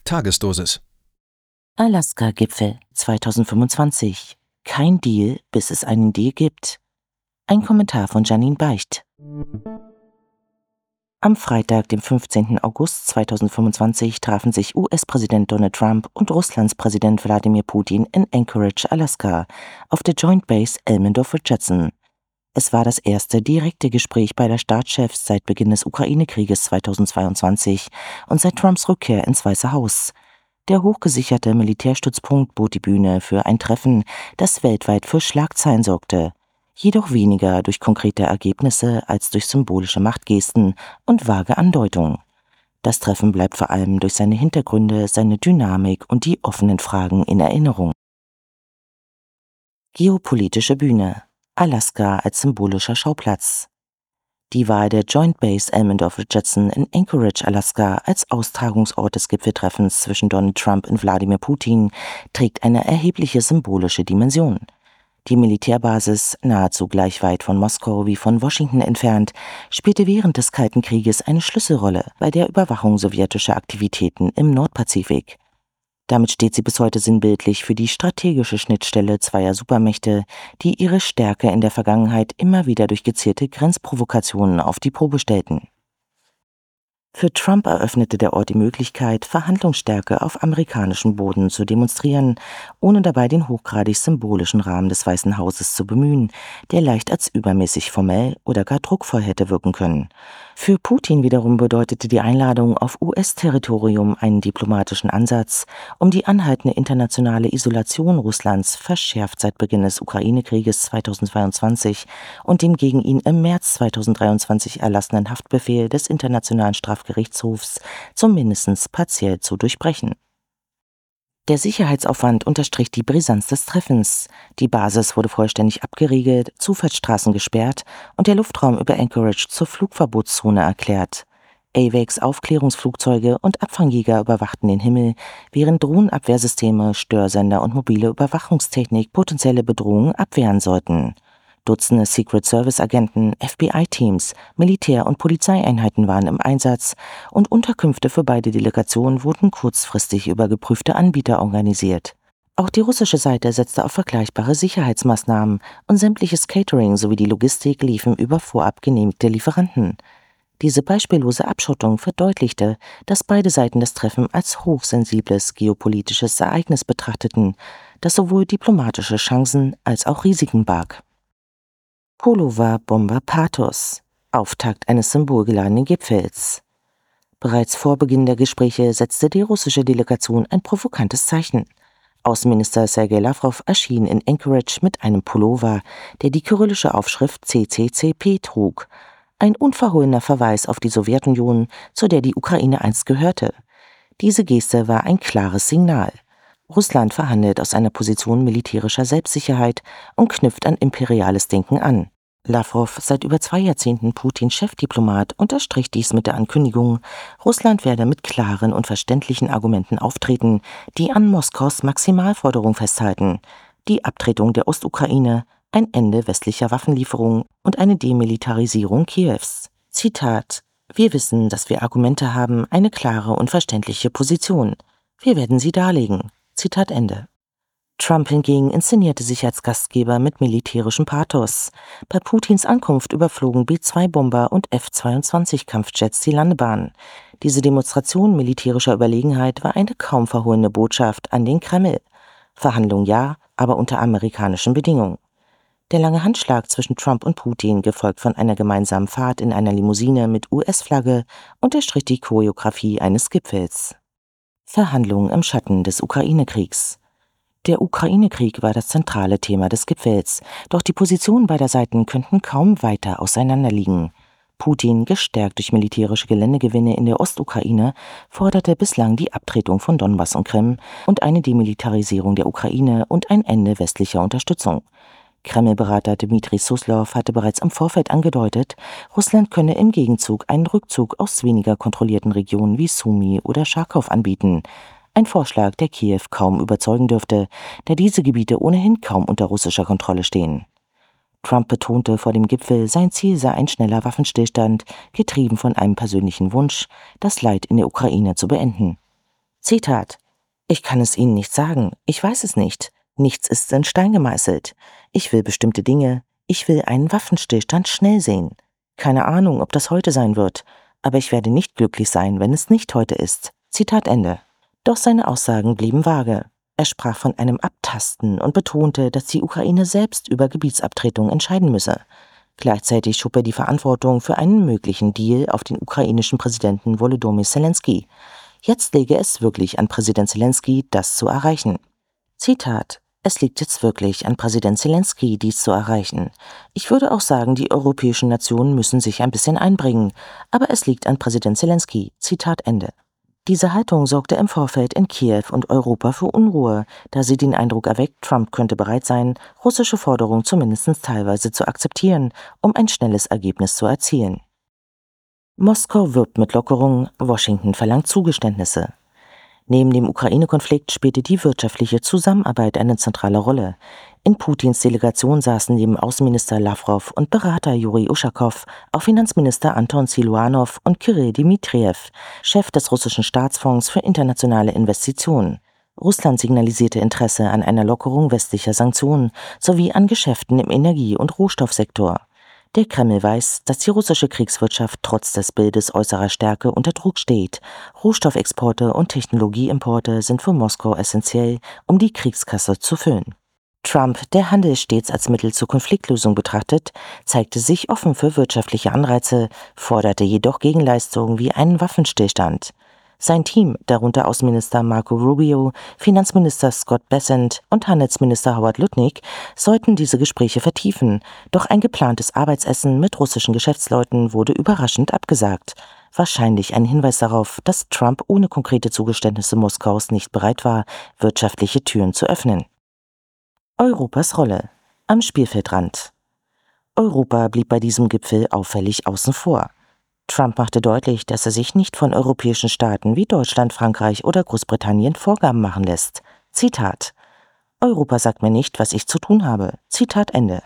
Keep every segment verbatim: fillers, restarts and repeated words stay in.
Tagesdosis. Alaska-Gipfel zweitausendfünfundzwanzig. Kein Deal, bis es einen Deal gibt. Ein Kommentar von Janine Beicht. Am Freitag, dem fünfzehnten August zweitausendfünfundzwanzig, trafen sich U S-Präsident Donald Trump und Russlands Präsident Wladimir Putin in Anchorage, Alaska, auf der Joint Base Elmendorf-Richardson. Es war das erste direkte Gespräch beider Staatschefs seit Beginn des Ukraine-Krieges zweitausendzweiundzwanzig und seit Trumps Rückkehr ins Weiße Haus. Der hochgesicherte Militärstützpunkt bot die Bühne für ein Treffen, das weltweit für Schlagzeilen sorgte, jedoch weniger durch konkrete Ergebnisse als durch symbolische Machtgesten und vage Andeutungen. Das Treffen bleibt vor allem durch seine Hintergründe, seine Dynamik und die offenen Fragen in Erinnerung. Geopolitische Bühne. Alaska als symbolischer Schauplatz. Die Wahl der Joint Base Elmendorf-Richardson in Anchorage, Alaska, als Austragungsort des Gipfeltreffens zwischen Donald Trump und Wladimir Putin trägt eine erhebliche symbolische Dimension. Die Militärbasis, nahezu gleich weit von Moskau wie von Washington entfernt, spielte während des Kalten Krieges eine Schlüsselrolle bei der Überwachung sowjetischer Aktivitäten im Nordpazifik. Damit steht sie bis heute sinnbildlich für die strategische Schnittstelle zweier Supermächte, die ihre Stärke in der Vergangenheit immer wieder durch gezielte Grenzprovokationen auf die Probe stellten. Für Trump eröffnete der Ort die Möglichkeit, Verhandlungsstärke auf amerikanischem Boden zu demonstrieren, ohne dabei den hochgradig symbolischen Rahmen des Weißen Hauses zu bemühen, der leicht als übermäßig formell oder gar druckvoll hätte wirken können. Für Putin wiederum bedeutete die Einladung auf U S-Territorium einen diplomatischen Ansatz, um die anhaltende internationale Isolation Russlands, verschärft seit Beginn des Ukraine-Krieges zweitausendzweiundzwanzig und dem gegen ihn im März zweitausenddreiundzwanzig erlassenen Haftbefehl des Internationalen Strafgerichtshofs zumindest partiell zu durchbrechen. Der Sicherheitsaufwand unterstrich die Brisanz des Treffens. Die Basis wurde vollständig abgeriegelt, Zufahrtsstraßen gesperrt und der Luftraum über Anchorage zur Flugverbotszone erklärt. AWACS Aufklärungsflugzeuge und Abfangjäger überwachten den Himmel, während Drohnenabwehrsysteme, Störsender und mobile Überwachungstechnik potenzielle Bedrohungen abwehren sollten. Dutzende Secret-Service-Agenten, F B I-Teams, Militär- und Polizeieinheiten waren im Einsatz und Unterkünfte für beide Delegationen wurden kurzfristig über geprüfte Anbieter organisiert. Auch die russische Seite setzte auf vergleichbare Sicherheitsmaßnahmen und sämtliches Catering sowie die Logistik liefen über vorab genehmigte Lieferanten. Diese beispiellose Abschottung verdeutlichte, dass beide Seiten das Treffen als hochsensibles geopolitisches Ereignis betrachteten, das sowohl diplomatische Chancen als auch Risiken barg. Pullover Bomber Pathos. Auftakt eines symbolgeladenen Gipfels. Bereits vor Beginn der Gespräche setzte die russische Delegation ein provokantes Zeichen. Außenminister Sergei Lavrov erschien in Anchorage mit einem Pullover, der die kyrillische Aufschrift C C C P trug. Ein unverhohlener Verweis auf die Sowjetunion, zu der die Ukraine einst gehörte. Diese Geste war ein klares Signal. Russland verhandelt aus einer Position militärischer Selbstsicherheit und knüpft an imperiales Denken an. Lavrov, seit über zwei Jahrzehnten Putins Chefdiplomat, unterstrich dies mit der Ankündigung, Russland werde mit klaren und verständlichen Argumenten auftreten, die an Moskaus Maximalforderung festhalten: die Abtretung der Ostukraine, ein Ende westlicher Waffenlieferungen und eine Demilitarisierung Kiews. Zitat: Wir wissen, dass wir Argumente haben, eine klare und verständliche Position. Wir werden sie darlegen. Zitat Ende. Trump hingegen inszenierte sich als Gastgeber mit militärischem Pathos. Bei Putins Ankunft überflogen B zwei Bomber und F zweiundzwanzig Kampfjets die Landebahn. Diese Demonstration militärischer Überlegenheit war eine kaum verhohlene Botschaft an den Kreml. Verhandlungen ja, aber unter amerikanischen Bedingungen. Der lange Handschlag zwischen Trump und Putin, gefolgt von einer gemeinsamen Fahrt in einer Limousine mit U S-Flagge, unterstrich die Choreografie eines Gipfels. Verhandlungen im Schatten des Ukraine-Kriegs. Der Ukraine-Krieg war das zentrale Thema des Gipfels, doch die Positionen beider Seiten könnten kaum weiter auseinanderliegen. Putin, gestärkt durch militärische Geländegewinne in der Ostukraine, forderte bislang die Abtretung von Donbass und Krim und eine Demilitarisierung der Ukraine und ein Ende westlicher Unterstützung. Kreml-Berater Dmitri Suslov hatte bereits im Vorfeld angedeutet, Russland könne im Gegenzug einen Rückzug aus weniger kontrollierten Regionen wie Sumy oder Charkow anbieten. Ein Vorschlag, der Kiew kaum überzeugen dürfte, da diese Gebiete ohnehin kaum unter russischer Kontrolle stehen. Trump betonte vor dem Gipfel, sein Ziel sei ein schneller Waffenstillstand, getrieben von einem persönlichen Wunsch, das Leid in der Ukraine zu beenden. Zitat: Ich kann es Ihnen nicht sagen, ich weiß es nicht. Nichts ist in Stein gemeißelt. Ich will bestimmte Dinge, ich will einen Waffenstillstand schnell sehen. Keine Ahnung, ob das heute sein wird, aber ich werde nicht glücklich sein, wenn es nicht heute ist. Zitat Ende. Doch seine Aussagen blieben vage. Er sprach von einem Abtasten und betonte, dass die Ukraine selbst über Gebietsabtretung entscheiden müsse. Gleichzeitig schob er die Verantwortung für einen möglichen Deal auf den ukrainischen Präsidenten Volodymyr Zelensky. Jetzt läge es wirklich an Präsident Zelensky, das zu erreichen. Zitat: Es liegt jetzt wirklich an Präsident Zelensky, dies zu erreichen. Ich würde auch sagen, die europäischen Nationen müssen sich ein bisschen einbringen, aber es liegt an Präsident Zelensky. Zitat Ende. Diese Haltung sorgte im Vorfeld in Kiew und Europa für Unruhe, da sie den Eindruck erweckt, Trump könnte bereit sein, russische Forderungen zumindest teilweise zu akzeptieren, um ein schnelles Ergebnis zu erzielen. Moskau wirbt mit Lockerungen, Washington verlangt Zugeständnisse. Neben dem Ukraine-Konflikt spielte die wirtschaftliche Zusammenarbeit eine zentrale Rolle. In Putins Delegation saßen neben Außenminister Lawrow und Berater Juri Uschakow auch Finanzminister Anton Siluanow und Kyrill Dmitriev, Chef des russischen Staatsfonds für internationale Investitionen. Russland signalisierte Interesse an einer Lockerung westlicher Sanktionen sowie an Geschäften im Energie- und Rohstoffsektor. Der Kreml weiß, dass die russische Kriegswirtschaft trotz des Bildes äußerer Stärke unter Druck steht. Rohstoffexporte und Technologieimporte sind für Moskau essentiell, um die Kriegskasse zu füllen. Trump, der Handel stets als Mittel zur Konfliktlösung betrachtet, zeigte sich offen für wirtschaftliche Anreize, forderte jedoch Gegenleistungen wie einen Waffenstillstand. Sein Team, darunter Außenminister Marco Rubio, Finanzminister Scott Bessent und Handelsminister Howard Lutnick, sollten diese Gespräche vertiefen, doch ein geplantes Arbeitsessen mit russischen Geschäftsleuten wurde überraschend abgesagt. Wahrscheinlich ein Hinweis darauf, dass Trump ohne konkrete Zugeständnisse Moskaus nicht bereit war, wirtschaftliche Türen zu öffnen. Europas Rolle am Spielfeldrand. Europa blieb bei diesem Gipfel auffällig außen vor. Trump machte deutlich, dass er sich nicht von europäischen Staaten wie Deutschland, Frankreich oder Großbritannien Vorgaben machen lässt. Zitat: Europa sagt mir nicht, was ich zu tun habe. Zitat Ende.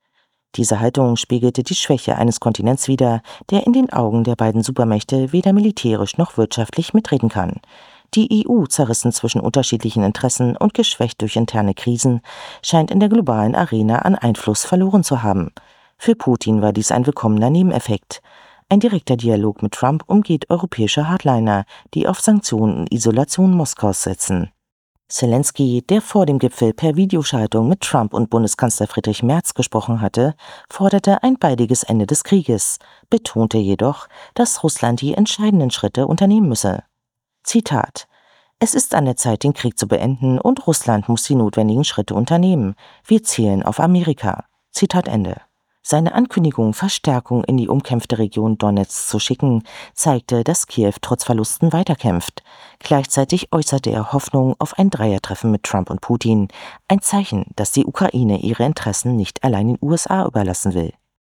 Diese Haltung spiegelte die Schwäche eines Kontinents wider, der in den Augen der beiden Supermächte weder militärisch noch wirtschaftlich mitreden kann. Die E U, zerrissen zwischen unterschiedlichen Interessen und geschwächt durch interne Krisen, scheint in der globalen Arena an Einfluss verloren zu haben. Für Putin war dies ein willkommener Nebeneffekt. Ein direkter Dialog mit Trump umgeht europäische Hardliner, die auf Sanktionen und Isolation Moskaus setzen. Zelensky, der vor dem Gipfel per Videoschaltung mit Trump und Bundeskanzler Friedrich Merz gesprochen hatte, forderte ein baldiges Ende des Krieges, betonte jedoch, dass Russland die entscheidenden Schritte unternehmen müsse. Zitat: Es ist an der Zeit, den Krieg zu beenden, und Russland muss die notwendigen Schritte unternehmen. Wir zielen auf Amerika. Zitat Ende. Seine Ankündigung, Verstärkung in die umkämpfte Region Donetsk zu schicken, zeigte, dass Kiew trotz Verlusten weiterkämpft. Gleichzeitig äußerte er Hoffnung auf ein Dreiertreffen mit Trump und Putin, ein Zeichen, dass die Ukraine ihre Interessen nicht allein den U S A überlassen will.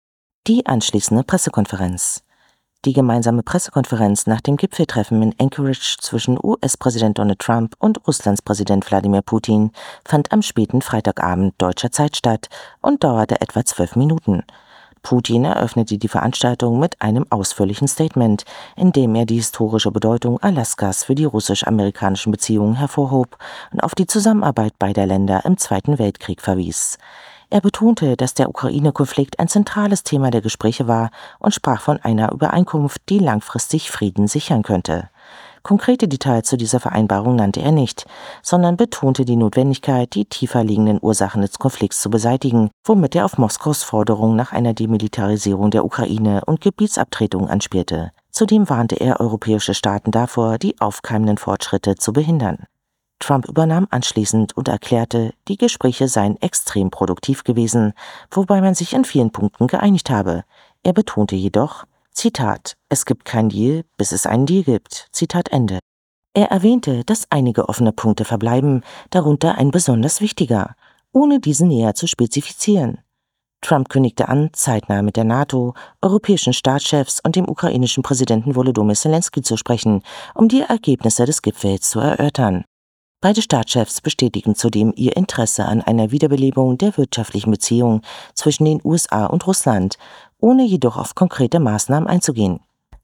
Die anschließende Pressekonferenz. Die gemeinsame Pressekonferenz nach dem Gipfeltreffen in Anchorage zwischen U S-Präsident Donald Trump und Russlands Präsident Wladimir Putin fand am späten Freitagabend deutscher Zeit statt und dauerte etwa zwölf Minuten. Putin eröffnete die Veranstaltung mit einem ausführlichen Statement, in dem er die historische Bedeutung Alaskas für die russisch-amerikanischen Beziehungen hervorhob und auf die Zusammenarbeit beider Länder im Zweiten Weltkrieg verwies. Er betonte, dass der Ukraine-Konflikt ein zentrales Thema der Gespräche war und sprach von einer Übereinkunft, die langfristig Frieden sichern könnte. Konkrete Details zu dieser Vereinbarung nannte er nicht, sondern betonte die Notwendigkeit, die tiefer liegenden Ursachen des Konflikts zu beseitigen, womit er auf Moskaus Forderung nach einer Demilitarisierung der Ukraine und Gebietsabtretung anspielte. Zudem warnte er europäische Staaten davor, die aufkeimenden Fortschritte zu behindern. Trump übernahm anschließend und erklärte, die Gespräche seien extrem produktiv gewesen, wobei man sich in vielen Punkten geeinigt habe. Er betonte jedoch, Zitat: Es gibt keinen Deal, bis es einen Deal gibt. Zitat Ende. Er erwähnte, dass einige offene Punkte verbleiben, darunter ein besonders wichtiger, ohne diesen näher zu spezifizieren. Trump kündigte an, zeitnah mit der NATO, europäischen Staatschefs und dem ukrainischen Präsidenten Volodymyr Zelensky zu sprechen, um die Ergebnisse des Gipfels zu erörtern. Beide Staatschefs bestätigten zudem ihr Interesse an einer Wiederbelebung der wirtschaftlichen Beziehungen zwischen den U S A und Russland, ohne jedoch auf konkrete Maßnahmen einzugehen.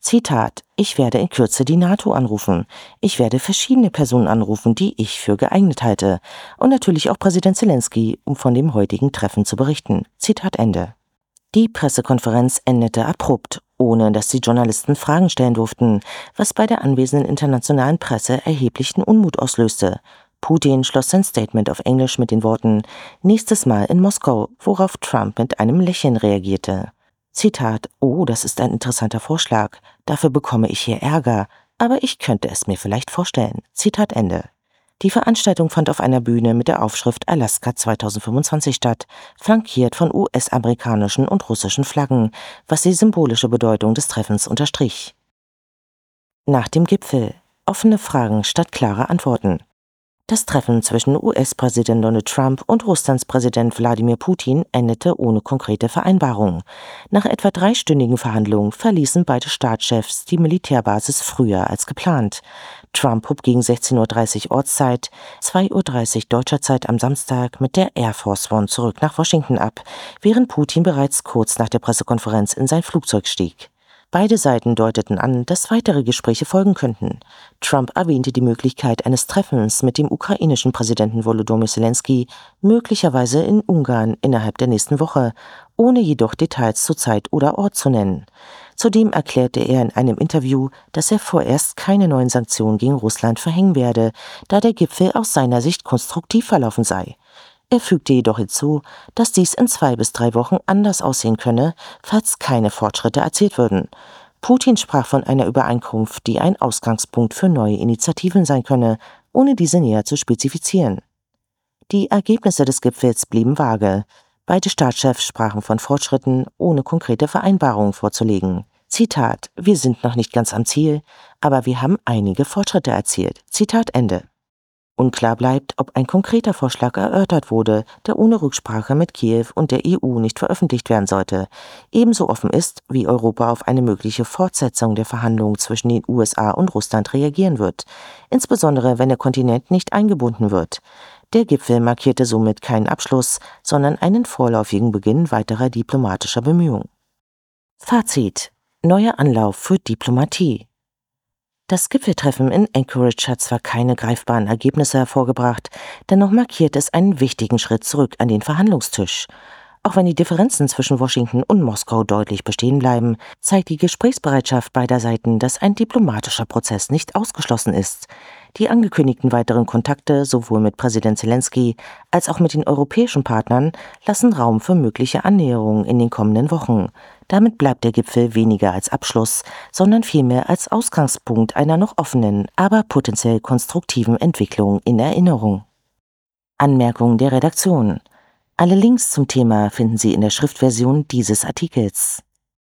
Zitat: Ich werde in Kürze die NATO anrufen. Ich werde verschiedene Personen anrufen, die ich für geeignet halte. Und natürlich auch Präsident Zelensky, um von dem heutigen Treffen zu berichten. Zitat Ende. Die Pressekonferenz endete abrupt, ohne dass die Journalisten Fragen stellen durften, was bei der anwesenden internationalen Presse erheblichen Unmut auslöste. Putin schloss sein Statement auf Englisch mit den Worten: Nächstes Mal in Moskau, worauf Trump mit einem Lächeln reagierte. Zitat: Oh, das ist ein interessanter Vorschlag. Dafür bekomme ich hier Ärger, aber ich könnte es mir vielleicht vorstellen. Zitat Ende. Die Veranstaltung fand auf einer Bühne mit der Aufschrift Alaska zweitausendfünfundzwanzig statt, flankiert von U S-amerikanischen und russischen Flaggen, was die symbolische Bedeutung des Treffens unterstrich. Nach dem Gipfel: Offene Fragen statt klarer Antworten. Das Treffen zwischen U S-Präsident Donald Trump und Russlands Präsident Wladimir Putin endete ohne konkrete Vereinbarung. Nach etwa dreistündigen Verhandlungen verließen beide Staatschefs die Militärbasis früher als geplant. Trump hob gegen sechzehn Uhr dreißig Ortszeit, zwei Uhr dreißig deutscher Zeit am Samstag mit der Air Force One zurück nach Washington ab, während Putin bereits kurz nach der Pressekonferenz in sein Flugzeug stieg. Beide Seiten deuteten an, dass weitere Gespräche folgen könnten. Trump erwähnte die Möglichkeit eines Treffens mit dem ukrainischen Präsidenten Volodymyr Zelensky, möglicherweise in Ungarn innerhalb der nächsten Woche, ohne jedoch Details zu Zeit oder Ort zu nennen. Zudem erklärte er in einem Interview, dass er vorerst keine neuen Sanktionen gegen Russland verhängen werde, da der Gipfel aus seiner Sicht konstruktiv verlaufen sei. Er fügte jedoch hinzu, dass dies in zwei bis drei Wochen anders aussehen könne, falls keine Fortschritte erzielt würden. Putin sprach von einer Übereinkunft, die ein Ausgangspunkt für neue Initiativen sein könne, ohne diese näher zu spezifizieren. Die Ergebnisse des Gipfels blieben vage. Beide Staatschefs sprachen von Fortschritten, ohne konkrete Vereinbarungen vorzulegen. Zitat: Wir sind noch nicht ganz am Ziel, aber wir haben einige Fortschritte erzielt. Zitat Ende. Unklar bleibt, ob ein konkreter Vorschlag erörtert wurde, der ohne Rücksprache mit Kiew und der E U nicht veröffentlicht werden sollte. Ebenso offen ist, wie Europa auf eine mögliche Fortsetzung der Verhandlungen zwischen den U S A und Russland reagieren wird, insbesondere wenn der Kontinent nicht eingebunden wird. Der Gipfel markierte somit keinen Abschluss, sondern einen vorläufigen Beginn weiterer diplomatischer Bemühungen. Fazit: Neuer Anlauf für Diplomatie. Das Gipfeltreffen in Anchorage hat zwar keine greifbaren Ergebnisse hervorgebracht, dennoch markiert es einen wichtigen Schritt zurück an den Verhandlungstisch. Auch wenn die Differenzen zwischen Washington und Moskau deutlich bestehen bleiben, zeigt die Gesprächsbereitschaft beider Seiten, dass ein diplomatischer Prozess nicht ausgeschlossen ist. Die angekündigten weiteren Kontakte sowohl mit Präsident Zelensky als auch mit den europäischen Partnern lassen Raum für mögliche Annäherungen in den kommenden Wochen. Damit bleibt der Gipfel weniger als Abschluss, sondern vielmehr als Ausgangspunkt einer noch offenen, aber potenziell konstruktiven Entwicklung in Erinnerung. Anmerkung der Redaktion: Alle Links zum Thema finden Sie in der Schriftversion dieses Artikels.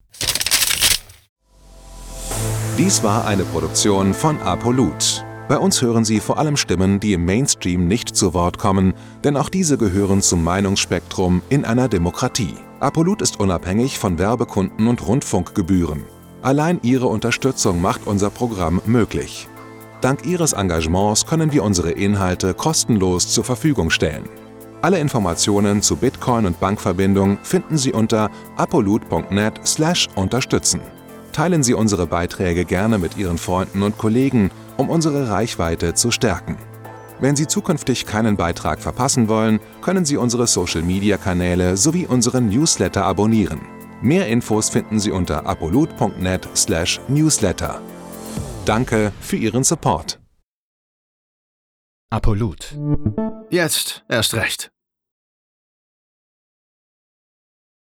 Dies war eine Produktion von Apolut. Bei uns hören Sie vor allem Stimmen, die im Mainstream nicht zu Wort kommen, denn auch diese gehören zum Meinungsspektrum in einer Demokratie. Apolut ist unabhängig von Werbekunden und Rundfunkgebühren. Allein Ihre Unterstützung macht unser Programm möglich. Dank Ihres Engagements können wir unsere Inhalte kostenlos zur Verfügung stellen. Alle Informationen zu Bitcoin und Bankverbindung finden Sie unter apolut punkt net slash unterstützen. Teilen Sie unsere Beiträge gerne mit Ihren Freunden und Kollegen, um unsere Reichweite zu stärken. Wenn Sie zukünftig keinen Beitrag verpassen wollen, können Sie unsere Social-Media-Kanäle sowie unseren Newsletter abonnieren. Mehr Infos finden Sie unter apolut punkt net slash newsletter. Danke für Ihren Support. Apolut. Jetzt erst recht.